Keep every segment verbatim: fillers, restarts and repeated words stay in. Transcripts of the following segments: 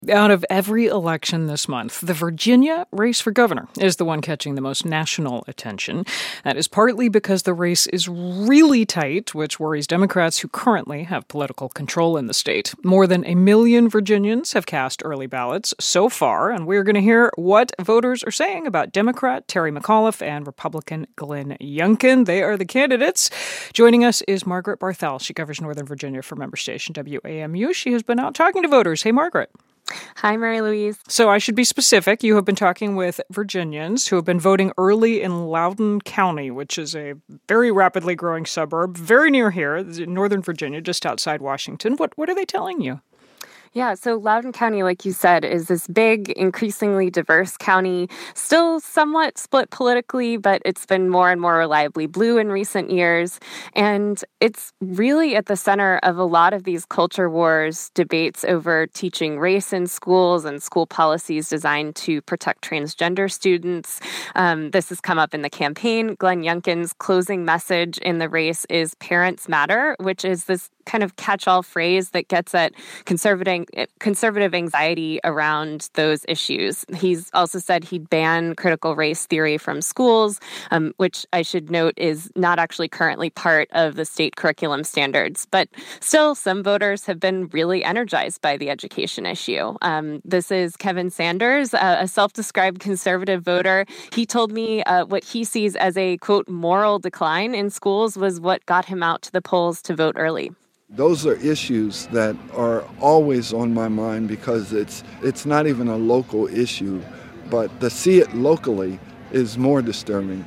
Out of every election this month, the Virginia race for governor is the one catching the most national attention. That is partly because the race is really tight, which worries Democrats who currently have political control in the state. More than a million Virginians have cast early ballots so far, and we're going to hear what voters are saying about Democrat Terry McAuliffe and Republican Glenn Youngkin. They are the candidates. Joining us is Margaret Barthel. She covers Northern Virginia for member station W A M U. She has been out talking to voters. Hey, Margaret. Hi, Mary Louise. So I should be specific. You have been talking with Virginians who have been voting early in Loudoun County, which is a very rapidly growing suburb, very near here, in Northern Virginia, just outside Washington. What what are they telling you? Yeah, so Loudoun County, like you said, is this big, increasingly diverse county, still somewhat split politically, but it's been more and more reliably blue in recent years. And it's really at the center of a lot of these culture wars debates over teaching race in schools and school policies designed to protect transgender students. Um, this has come up in the campaign. Glenn Youngkin's closing message in the race is Parents Matter, which is this kind of catch-all phrase that gets at conservative conservative anxiety around those issues. He's also said he'd ban critical race theory from schools, um, which I should note is not actually currently part of the state curriculum standards. But still, some voters have been really energized by the education issue. Um, this is Kevin Sanders, a, a self-described conservative voter. He told me uh, what he sees as a, quote, moral decline in schools was what got him out to the polls to vote early. Those are issues that are always on my mind because it's it's not even a local issue, but to see it locally is more disturbing.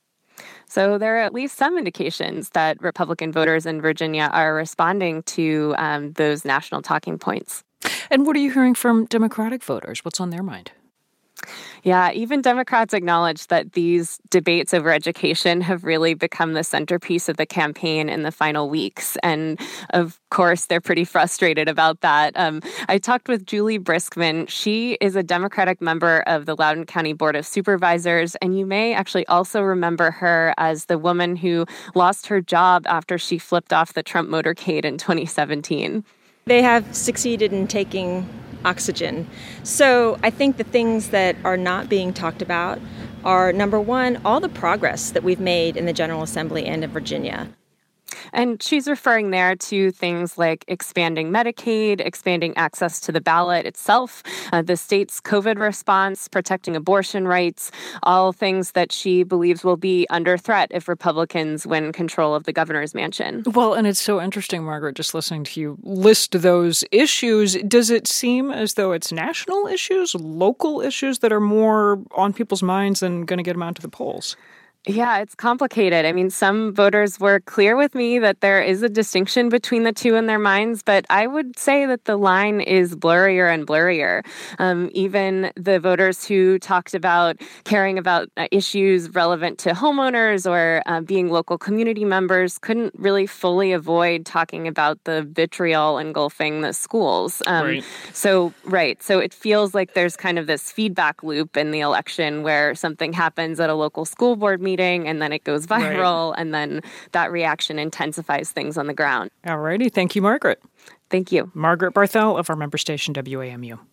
So there are at least some indications that Republican voters in Virginia are responding to um, those national talking points. And what are you hearing from Democratic voters? What's on their mind? Yeah, even Democrats acknowledge that these debates over education have really become the centerpiece of the campaign in the final weeks. And of course, they're pretty frustrated about that. Um, I talked with Julie Briskman. She is a Democratic member of the Loudoun County Board of Supervisors. And you may actually also remember her as the woman who lost her job after she flipped off the Trump motorcade in twenty seventeen. They have succeeded in taking oxygen. So I think the things that are not being talked about are, number one, all the progress that we've made in the General Assembly and in Virginia. And she's referring there to things like expanding Medicaid, expanding access to the ballot itself, uh, the state's COVID response, protecting abortion rights, all things that she believes will be under threat if Republicans win control of the governor's mansion. Well, and it's so interesting, Margaret, just listening to you list those issues. Does it seem as though it's national issues, local issues that are more on people's minds and going to get them out to the polls? Yeah, it's complicated. I mean, some voters were clear with me that there is a distinction between the two in their minds, but I would say that the line is blurrier and blurrier. Um, even the voters who talked about caring about uh, issues relevant to homeowners or uh, being local community members couldn't really fully avoid talking about the vitriol engulfing the schools. Um, right. So, right. So it feels like there's kind of this feedback loop in the election where something happens at a local school board meeting. Meeting, and then it goes viral, right. And then that reaction intensifies things on the ground. All righty. Thank you, Margaret. Thank you. Margaret Barthel of our member station W A M U.